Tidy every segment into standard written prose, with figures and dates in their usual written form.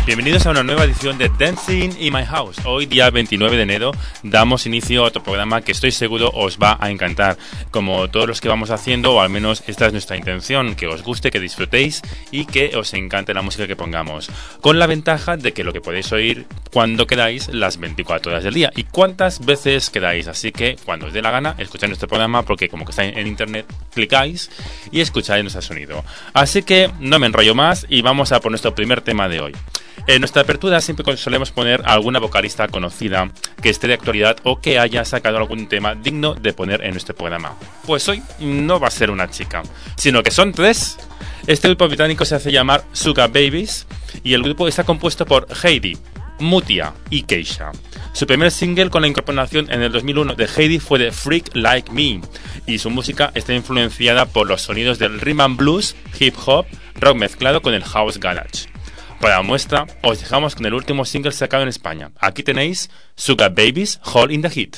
Bienvenidos a una nueva edición de Dancing in My House. Hoy, día 29 de enero, damos inicio a otro programa que estoy seguro os va a encantar. Como todos los que vamos haciendo, o al menos esta es nuestra intención, que os guste, que disfrutéis y que os encante la música que pongamos. Con la ventaja de que lo que podéis oír cuando queráis las 24 horas del día y cuántas veces queráis. Así que cuando os dé la gana, escucháis nuestro programa porque como que está en internet, clicáis y escucháis nuestro sonido. Así que no me enrollo más y vamos a por nuestro primer tema de hoy. En nuestra apertura siempre solemos poner a alguna vocalista conocida que esté de actualidad o que haya sacado algún tema digno de poner en nuestro programa. Pues hoy no va a ser una chica, sino que son tres. Este grupo británico se hace llamar Sugababes y el grupo está compuesto por Heidi, Mutia y Keisha. Su primer single con la incorporación en el 2001 de Heidi fue de Freak Like Me y su música está influenciada por los sonidos del rhythm and blues, hip hop, rock mezclado con el house garage. Para muestra, os dejamos con el último single sacado en España. Aquí tenéis Sugababes, Hole in the Heat.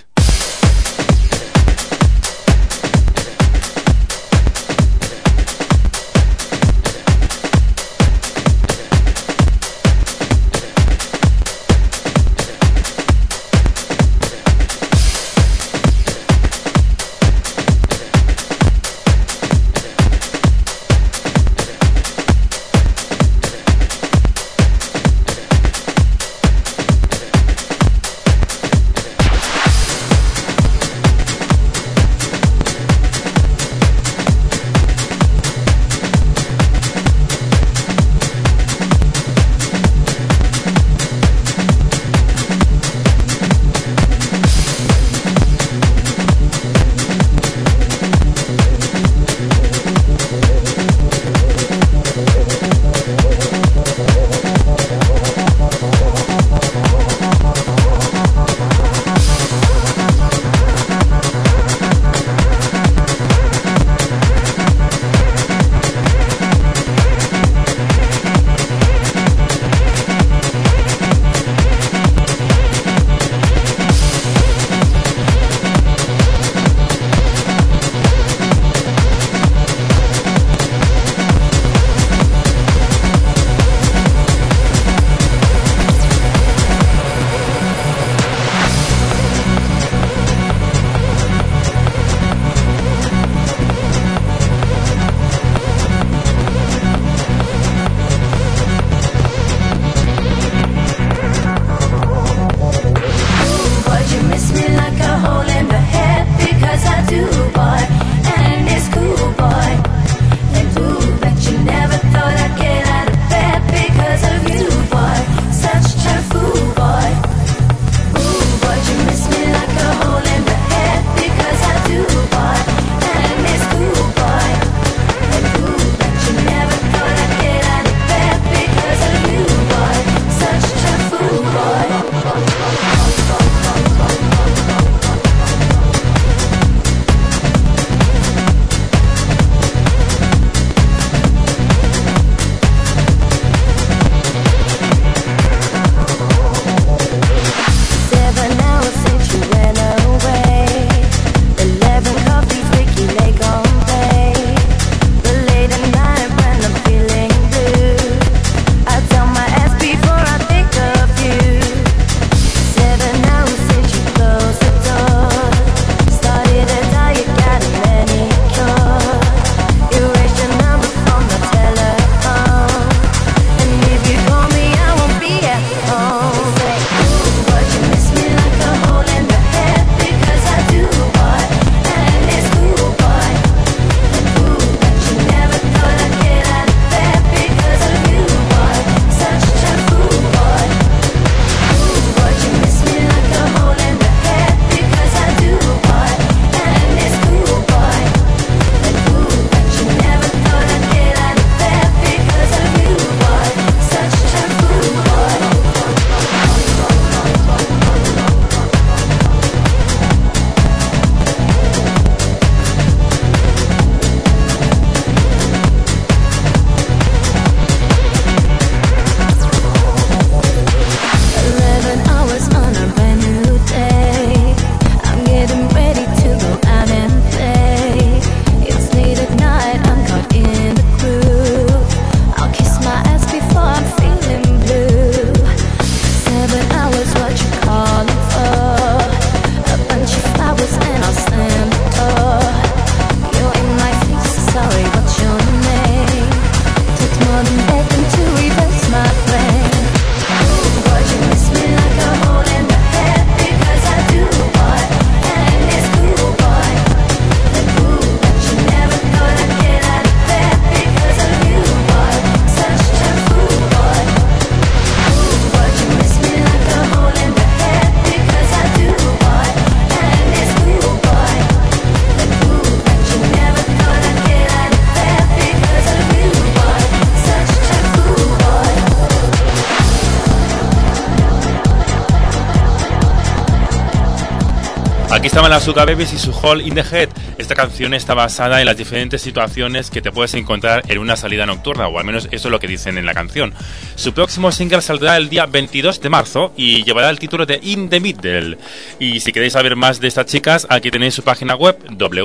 Aquí estaban las Sugar Babies y su Hole in the Head. Esta canción está basada en las diferentes situaciones que te puedes encontrar en una salida nocturna, o al menos eso es lo que dicen en la canción. Su próximo single saldrá el día 22 de marzo y llevará el título de In the Middle. Y si queréis saber más de estas chicas, aquí tenéis su página web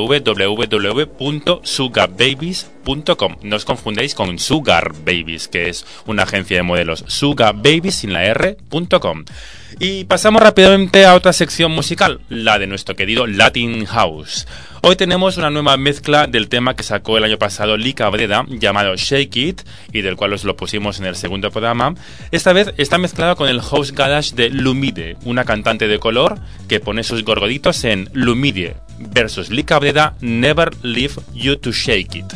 www.sugarbabies.com. No os confundéis con Sugar Babies, que es una agencia de modelos. Sugarbabies sin la R.com. Y pasamos rápidamente a otra sección musical, la de nuestro querido Latin House. Hoy tenemos una nueva mezcla del tema que sacó el año pasado Lee Cabrera, llamado Shake It, y del cual os lo pusimos en el segundo programa. Esta vez está mezclado con el House Garage de Lumide, una cantante de color que pone sus gorgoditos en Lumide versus Lee Cabrera, Never Leave You to Shake It.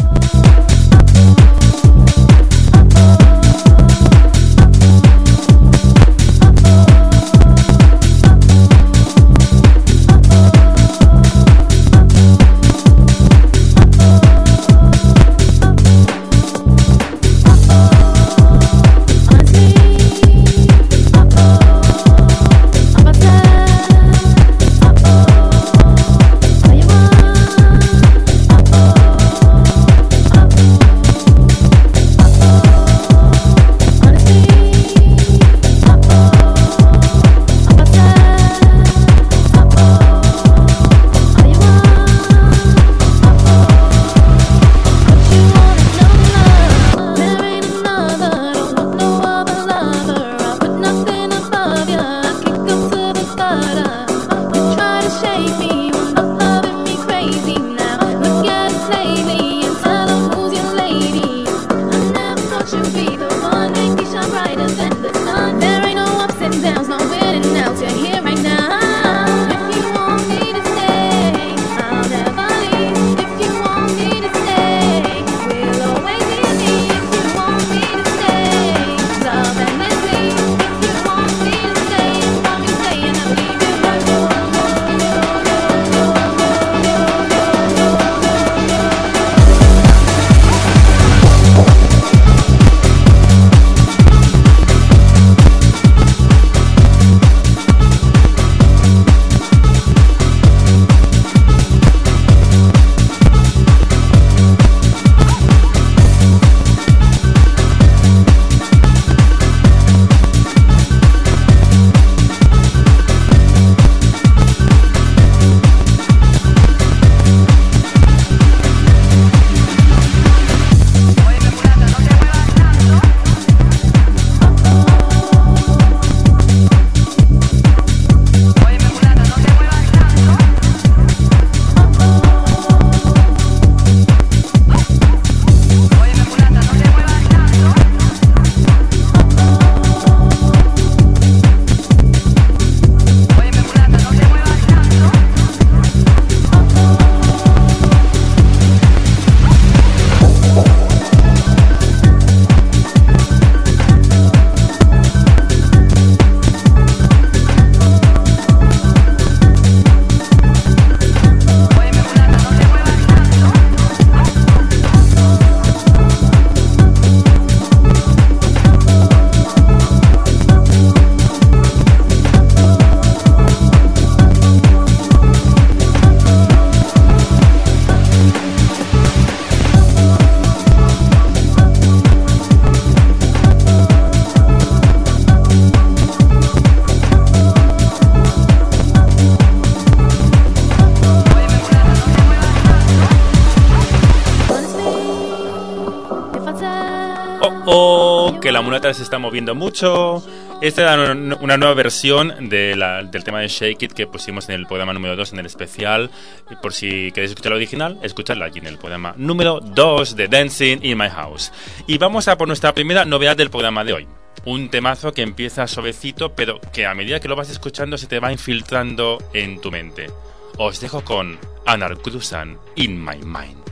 Que la mulata se está moviendo mucho. Esta era una nueva versión del tema de Shake It que pusimos en el programa número 2 en el especial. Y por si queréis escuchar el original, escuchadlo aquí en el programa número 2 de Dancing in My House. Y vamos a por nuestra primera novedad del programa de hoy. Un temazo que empieza suavecito, pero que a medida que lo vas escuchando se te va infiltrando en tu mente. Os dejo con Anar Cruzan, In My Mind.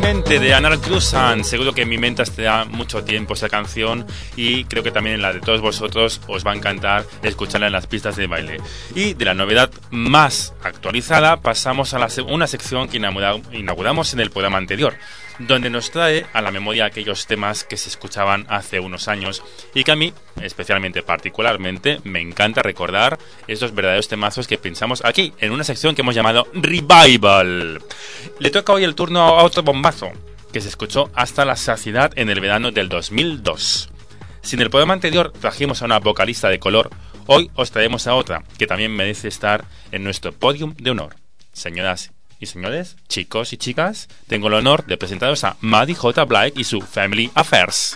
mente de Anal Cruzan. Seguro que en mi mente hace mucho tiempo esa canción y creo que también en la de todos vosotros os va a encantar escucharla en las pistas de baile. Y de la novedad más actualizada pasamos a una sección que inauguramos en el programa anterior, donde nos trae a la memoria aquellos temas que se escuchaban hace unos años y que a mí, especialmente, particularmente, me encanta recordar estos verdaderos temazos que pinchamos aquí, en una sección que hemos llamado Revival. Le toca hoy el turno a otro bombazo, que se escuchó hasta la saciedad en el verano del 2002. Si en el programa anterior trajimos a una vocalista de color, hoy os traemos a otra, que también merece estar en nuestro podium de honor. Señoras y señores, chicos y chicas, tengo el honor de presentaros a Maddie J. Blige y su Family Affairs.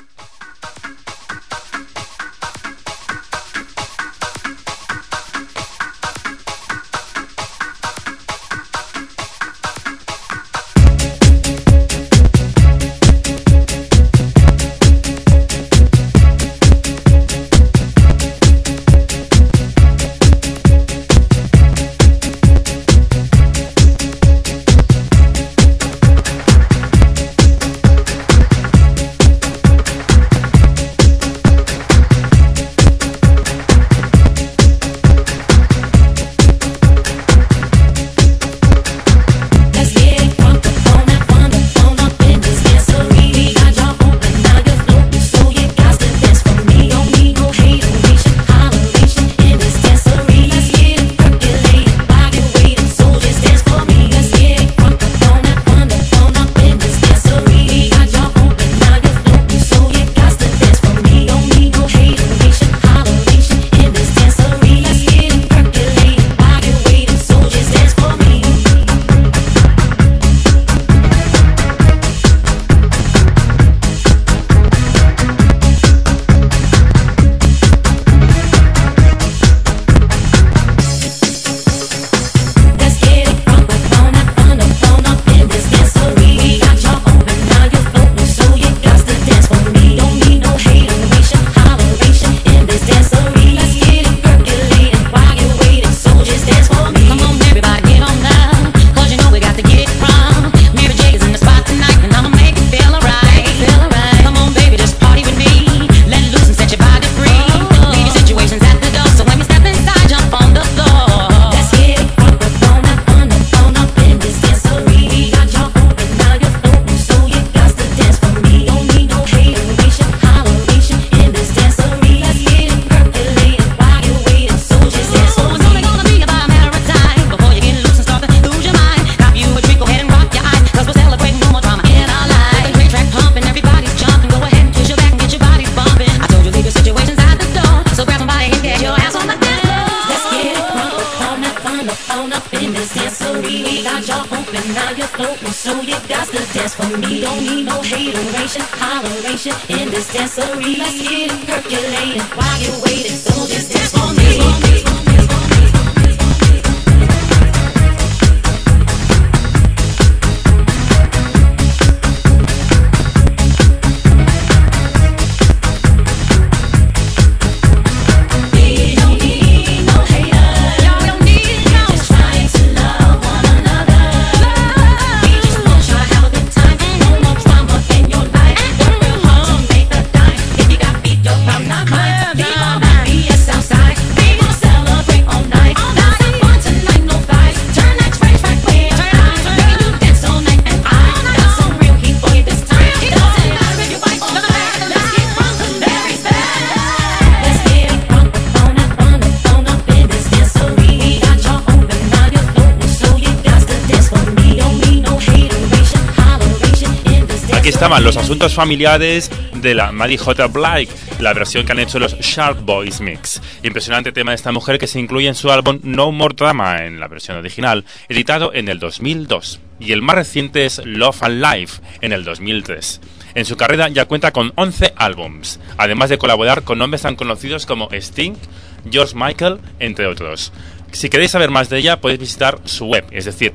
Estaban los asuntos familiares de la Maddie J. Blige, la versión que han hecho los Sharp Boys Mix. Impresionante tema de esta mujer que se incluye en su álbum No More Drama, en la versión original, editado en el 2002. Y el más reciente es Love and Life, en el 2003. En su carrera ya cuenta con 11 álbums, además de colaborar con nombres tan conocidos como Sting, George Michael, entre otros. Si queréis saber más de ella, podéis visitar su web, es decir,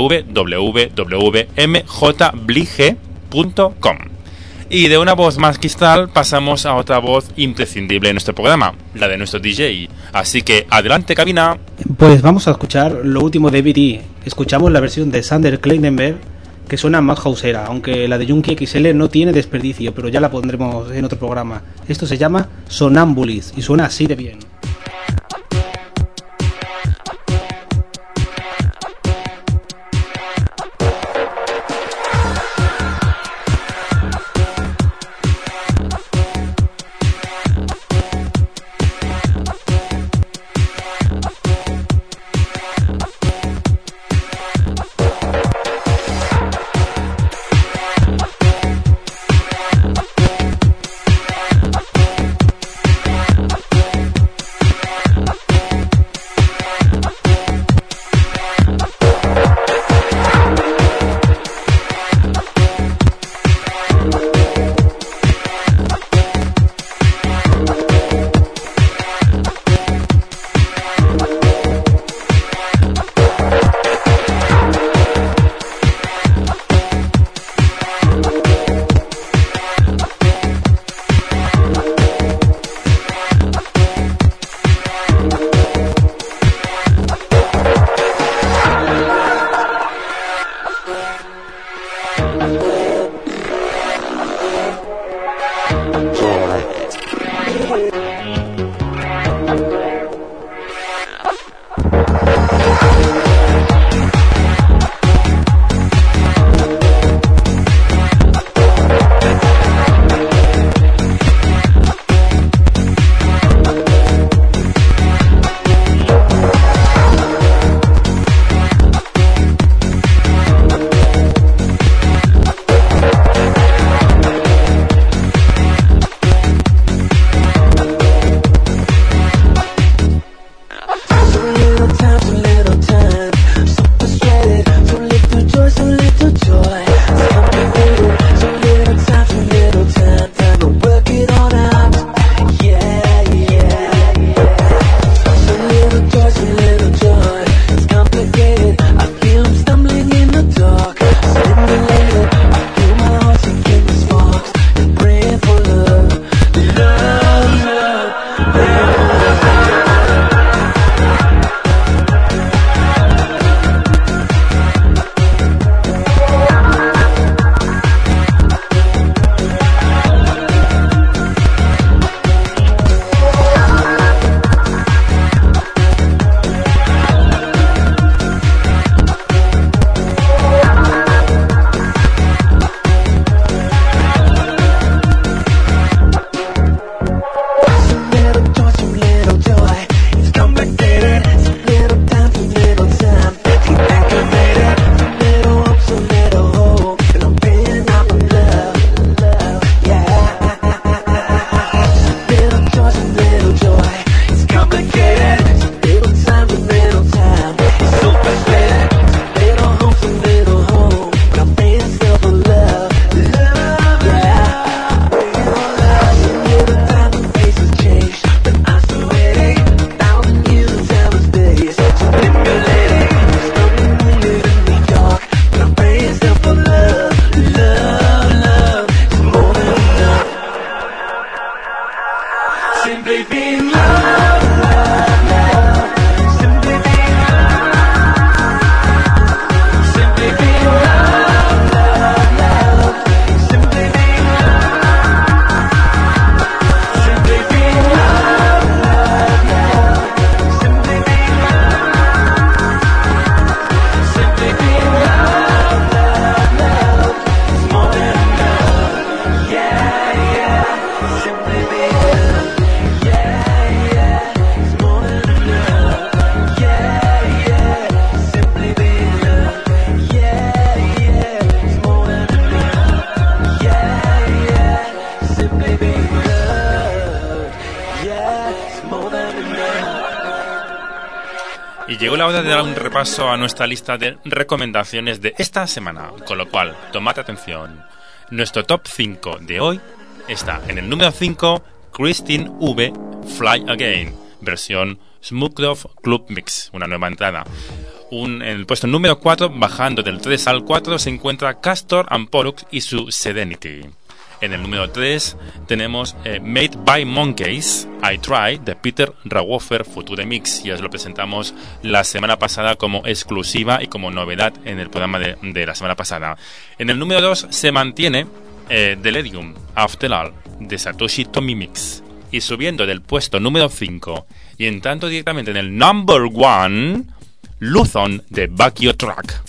www.mjblige.com. Y de una voz más cristal pasamos a otra voz imprescindible en nuestro programa, la de nuestro DJ. Así que adelante, cabina. Pues vamos a escuchar lo último de B.D. Escuchamos la versión de Sander Kleinenberg, que suena Madhouseera, aunque la de Junkie XL no tiene desperdicio, pero ya la pondremos en otro programa. Esto se llama Sonambulis y suena así de bien. Y llegó la hora de dar un repaso a nuestra lista de recomendaciones de esta semana, con lo cual, tomad atención. Nuestro top 5 de hoy está en el número 5, Christine V, Fly Again, versión Smuggler's Club Mix, una nueva entrada. En el puesto número 4, bajando del 3 al 4, se encuentra Castor and Pollux y su Serenity. En el número 3 tenemos Made by Monkeys, I Try, de Peter Rauhofer, Future Mix. Ya os lo presentamos la semana pasada como exclusiva y como novedad en el programa de la semana pasada. En el número 2 se mantiene Delirium, After All, de Satoshi Tomy Mix. Y subiendo del puesto número 5 y entrando directamente en el number 1, Luzon, de Bakio Track.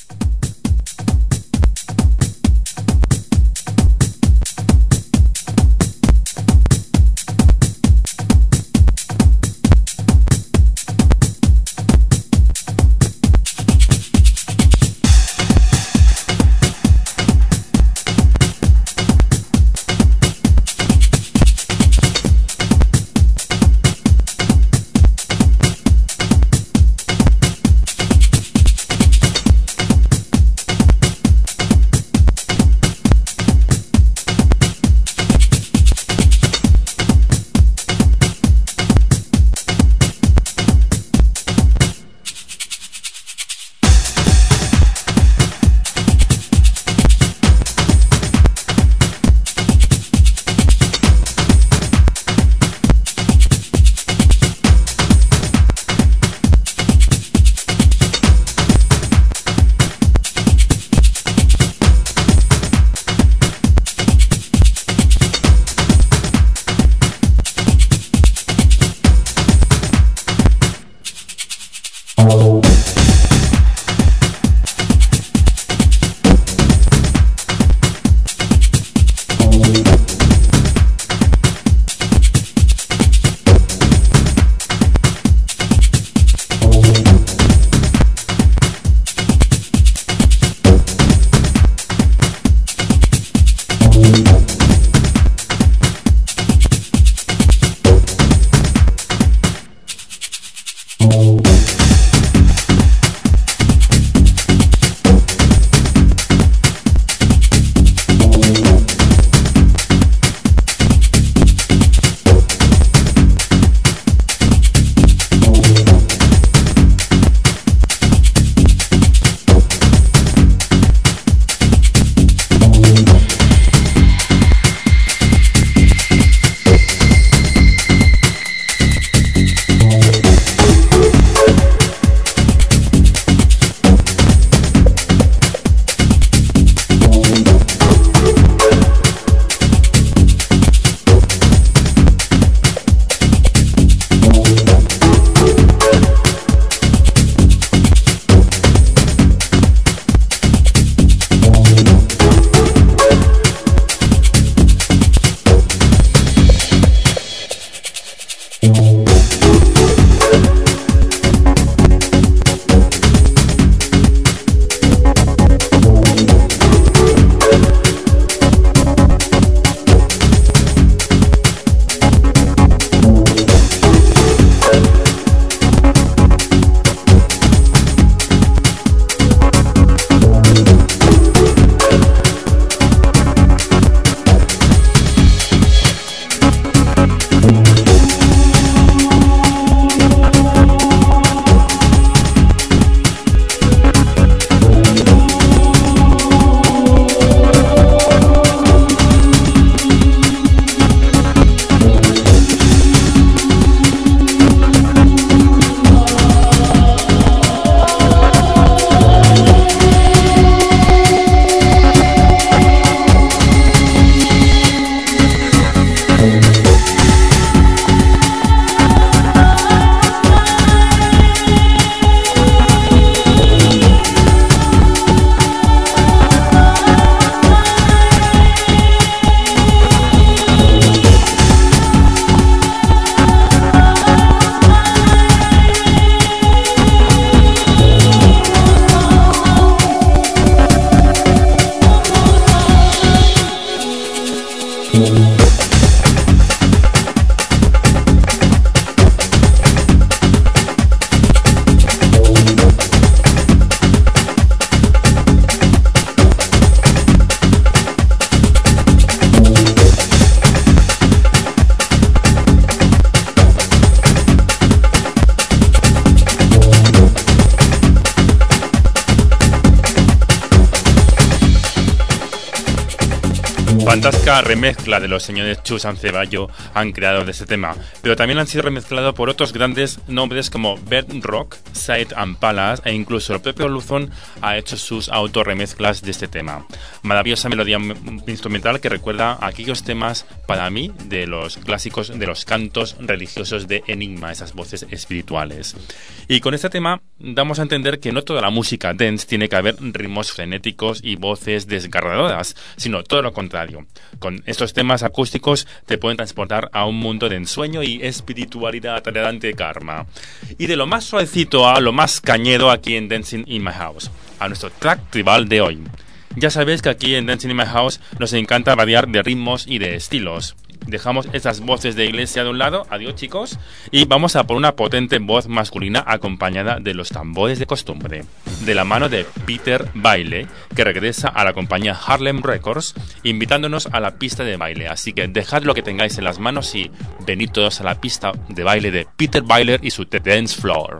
Fantástica remezcla de los señores Chus and Ceballo han creado de este tema, pero también han sido remezclados por otros grandes nombres como Bert Rock, Said and Palace, e incluso el propio Luzón ha hecho sus autorremezclas de este tema. Maravillosa melodía instrumental que recuerda a aquellos temas, para mí, de los clásicos de los cantos religiosos de Enigma, esas voces espirituales. Y con este tema damos a entender que no toda la música dance tiene que haber ritmos frenéticos y voces desgarradoras, sino todo lo contrario. Con estos temas acústicos te pueden transportar a un mundo de ensueño y espiritualidad tolerante karma. Y de lo más suavecito a lo más cañero aquí en Dancing in My House, a nuestro track tribal de hoy. Ya sabéis que aquí en Dancing in My House nos encanta variar de ritmos y de estilos. Dejamos estas voces de iglesia de un lado, adiós chicos, y vamos a por una potente voz masculina acompañada de los tambores de costumbre, de la mano de Peter Bailey, que regresa a la compañía Harlem Records, invitándonos a la pista de baile. Así que dejad lo que tengáis en las manos y venid todos a la pista de baile de Peter Bailey y su The Dance Floor.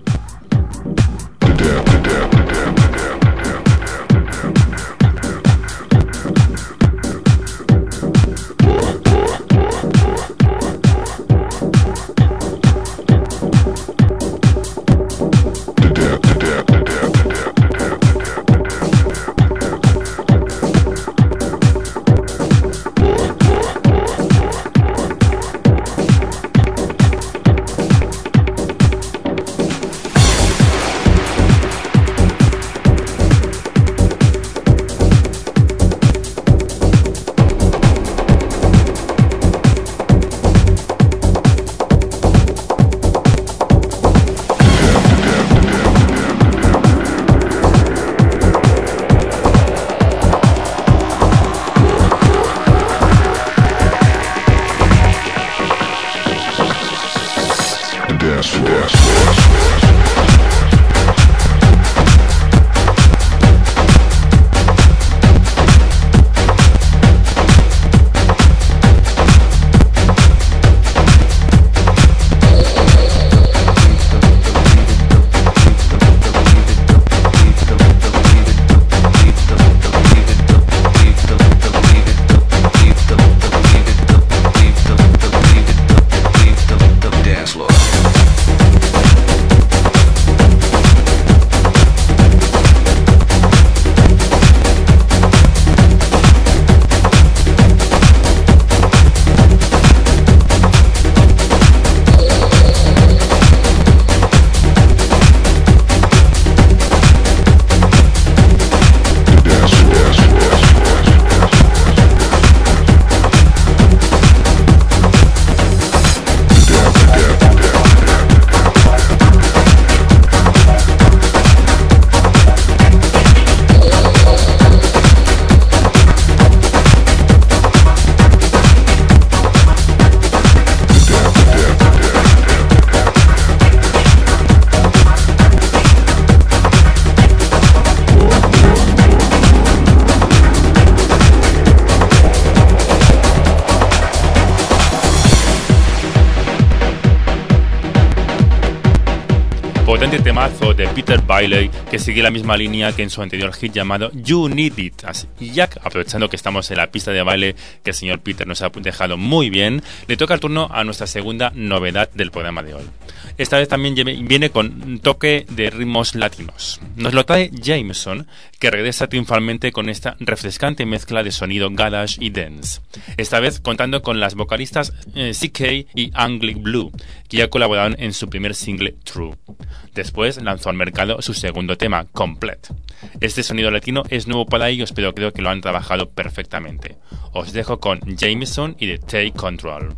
Potente temazo de Peter Bailey que sigue la misma línea que en su anterior hit llamado You Need It. Y ya aprovechando que estamos en la pista de baile que el señor Peter nos ha dejado muy bien, le toca el turno a nuestra segunda novedad del programa de hoy. Esta vez también viene con un toque de ritmos latinos. Nos lo trae Jameson, que regresa triunfalmente con esta refrescante mezcla de sonido garage y dance. Esta vez contando con las vocalistas CK y Anglic Blue, que ya colaboraron en su primer single True. Después lanzó al mercado su segundo tema, Complete. Este sonido latino es nuevo para ellos, pero creo que lo han trabajado perfectamente. Os dejo con Jameson y The Take Control.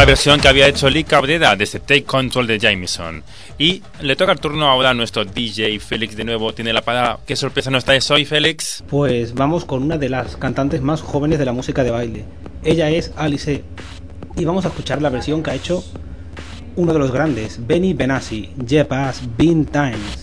versión que había hecho Lee Cabrera desde Take Control de Jameson. Y le toca el turno ahora a nuestro DJ Félix de nuevo. Tiene la palabra. ¿Qué sorpresa nos traes hoy, Félix? Pues vamos con una de las cantantes más jóvenes de la música de baile. Ella es Alice. Y vamos a escuchar la versión que ha hecho uno de los grandes, Benny Benassi, Jeff Has Been Times.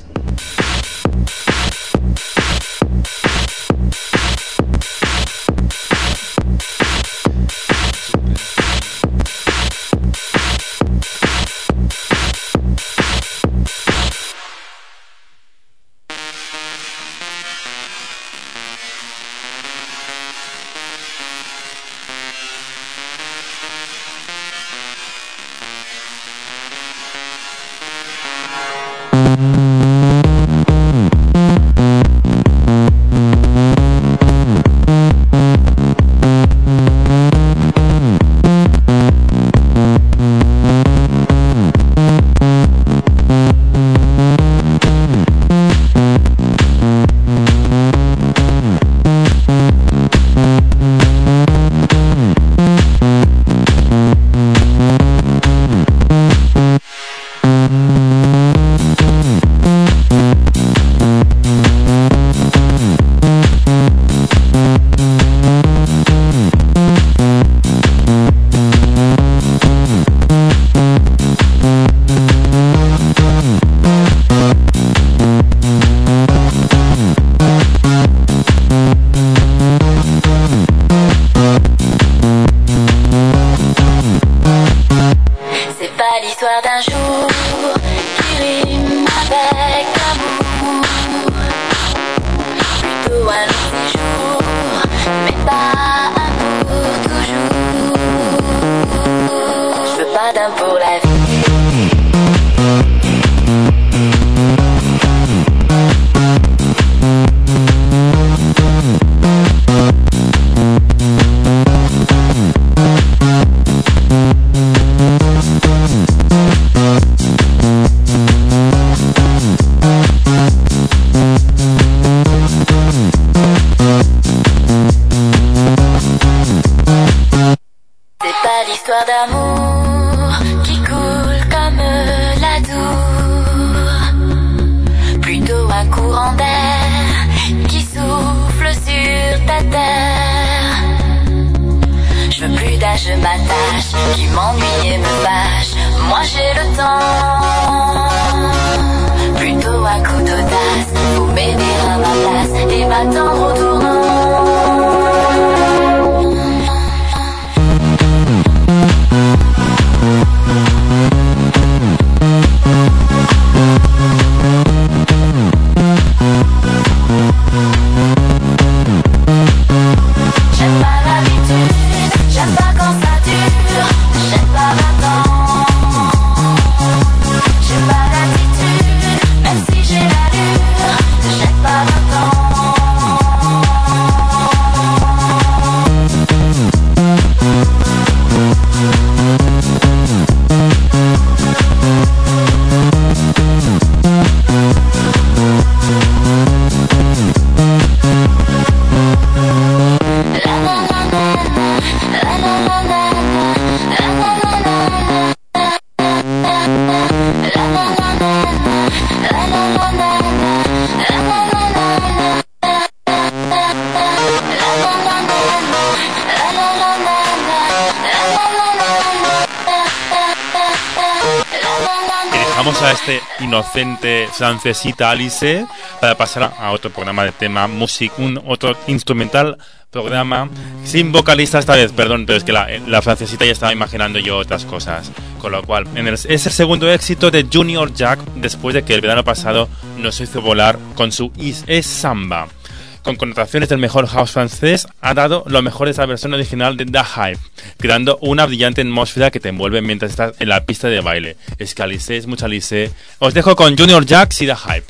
A este inocente francesita Alice para pasar a otro programa de tema un otro instrumental programa sin vocalista esta vez, perdón, pero es que la francesita ya estaba imaginando yo otras cosas, con lo cual es el segundo éxito de Junior Jack después de que el verano pasado nos hizo volar con su Es Samba. Con connotaciones del mejor house francés, ha dado lo mejor de esa versión original de The Hype, creando una brillante atmósfera que te envuelve mientras estás en la pista de baile. Es que Alice es mucha Alice. Os dejo con Junior Jack y The Hype.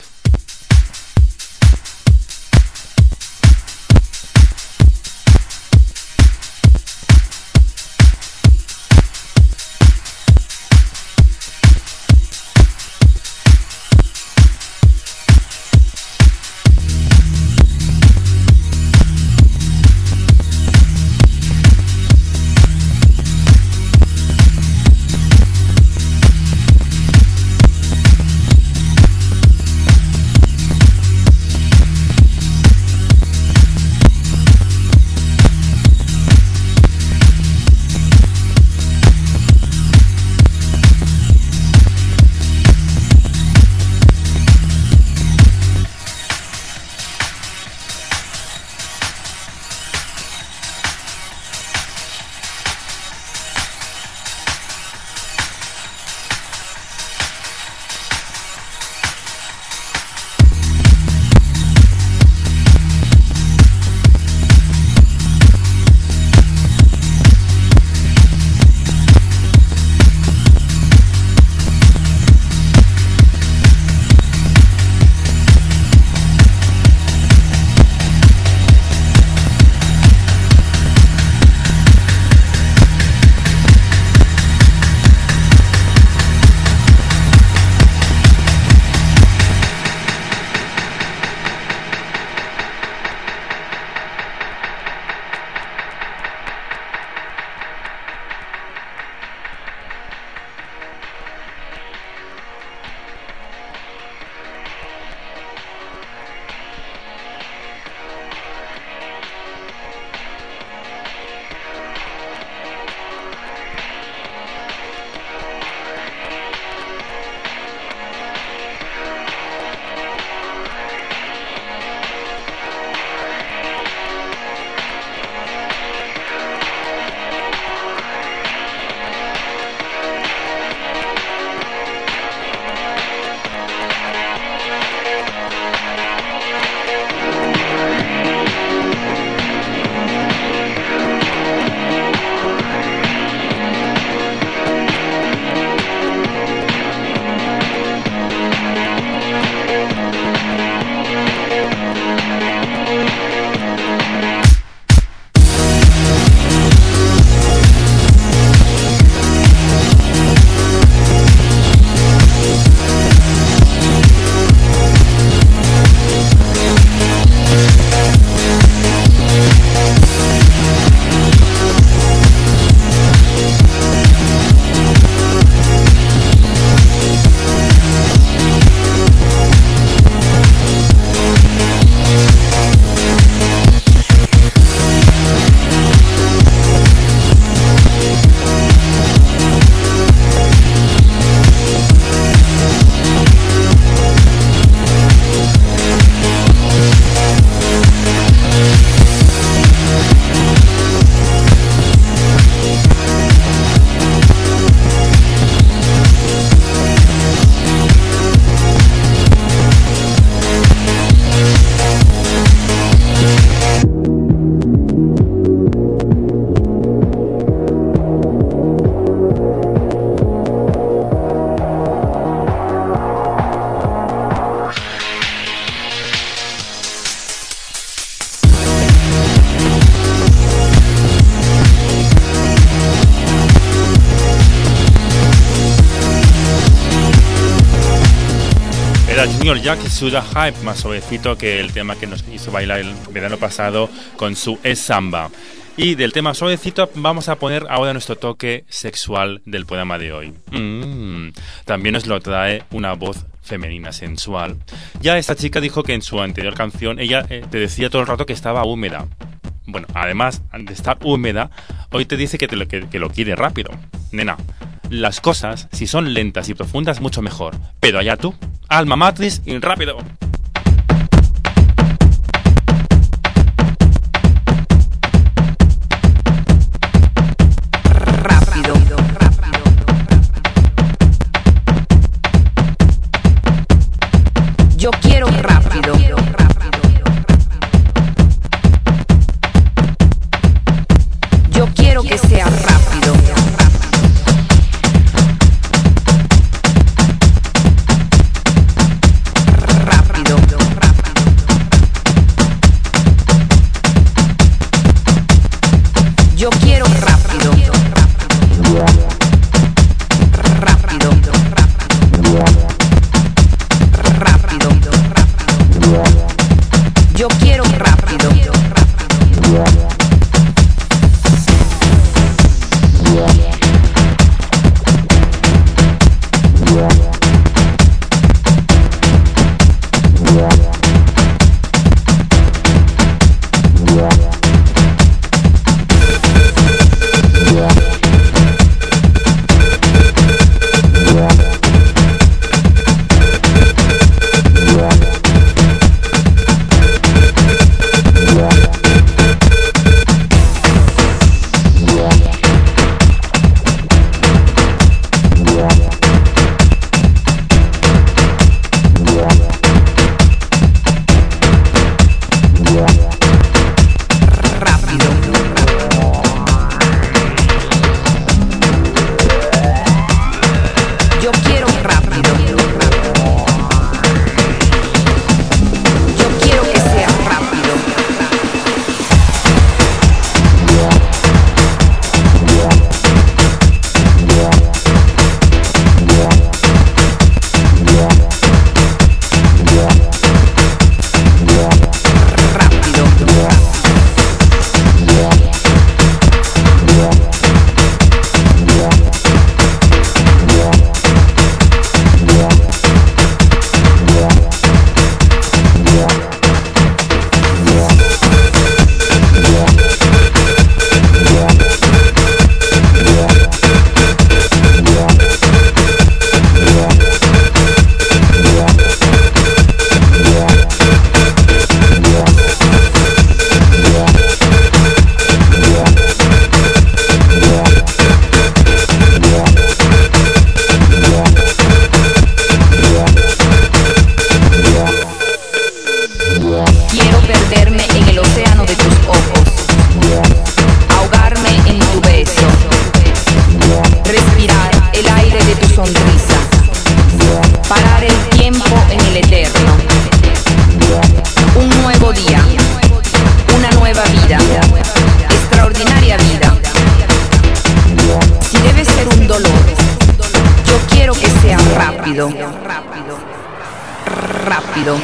Junior Jack Suda Hype, más suavecito que el tema que nos hizo bailar el verano pasado con su E-Samba. Y del tema suavecito vamos a poner ahora nuestro toque sexual del programa de hoy. También nos lo trae una voz femenina sensual. Ya esta chica dijo que en su anterior canción ella te decía todo el rato que estaba húmeda. Bueno, además de estar húmeda, hoy te dice que lo quiere rápido. Nena, las cosas, si son lentas y profundas, mucho mejor. Pero allá tú, alma matriz y rápido. Yo quiero rápido. Yo quiero que sea rápido. Rápido. Yo quiero rápido. Rápido. Rápido. Yo quiero rápido. Rápido.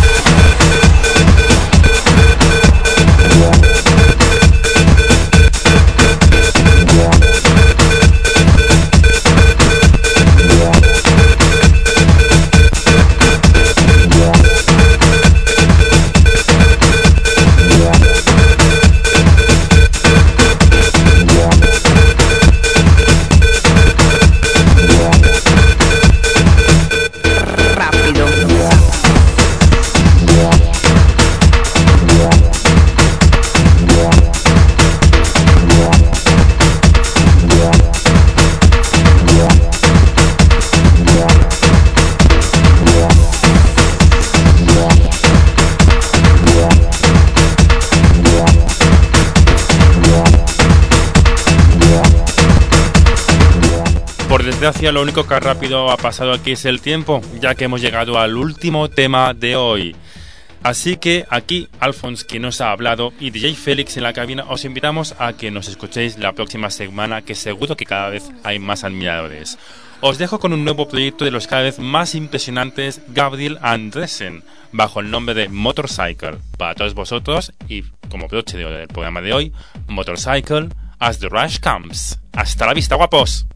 desgracia, lo único que rápido ha pasado aquí es el tiempo, ya que hemos llegado al último tema de hoy. Así que aquí Alphonse, que nos ha hablado, y DJ Félix en la cabina, os invitamos a que nos escuchéis la próxima semana, que seguro que cada vez hay más admiradores. Os dejo con un nuevo proyecto de los cada vez más impresionantes Gabriel Andresen, bajo el nombre de Motorcycle. Para todos vosotros, y como broche del programa de hoy, Motorcycle, As the Rush Comes. ¡Hasta la vista, guapos!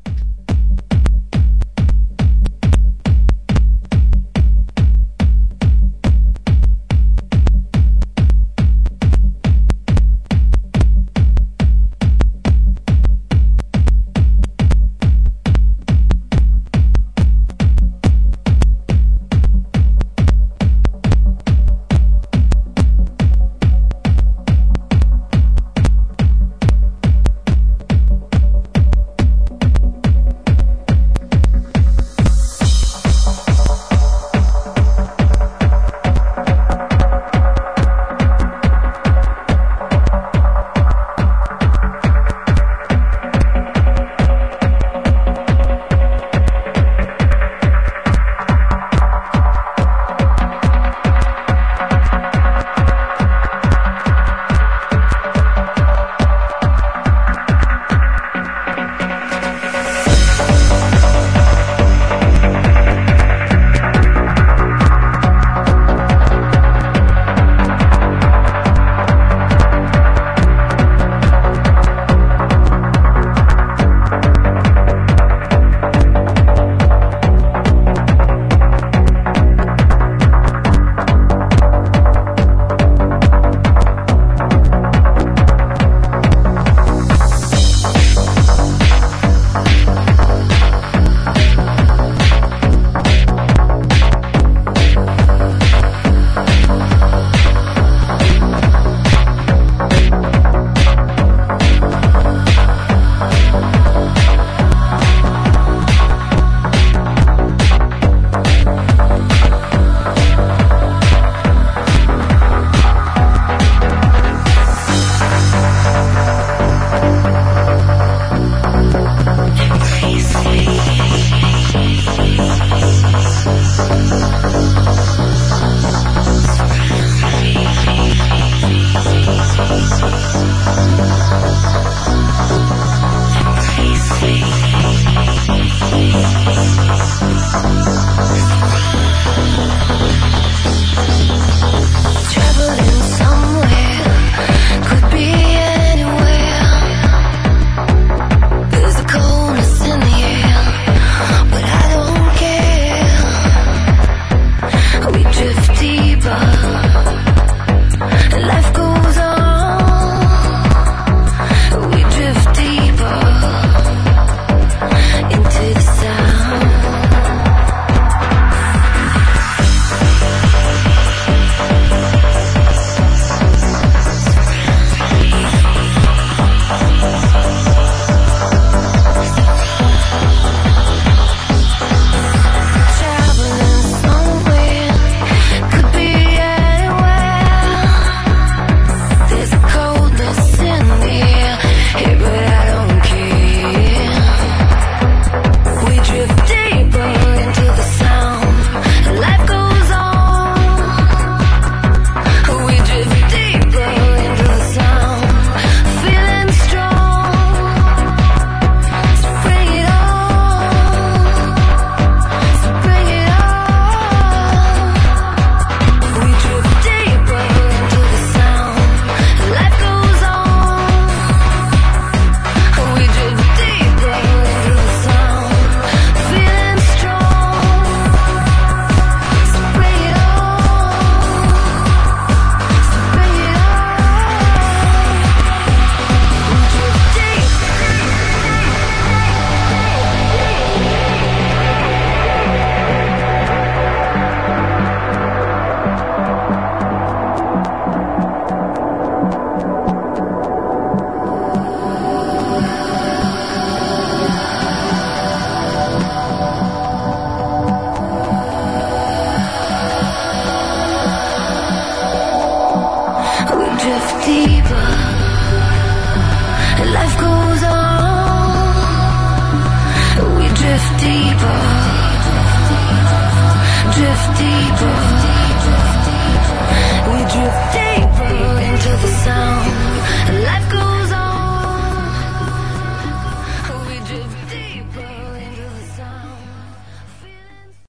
drift deeper.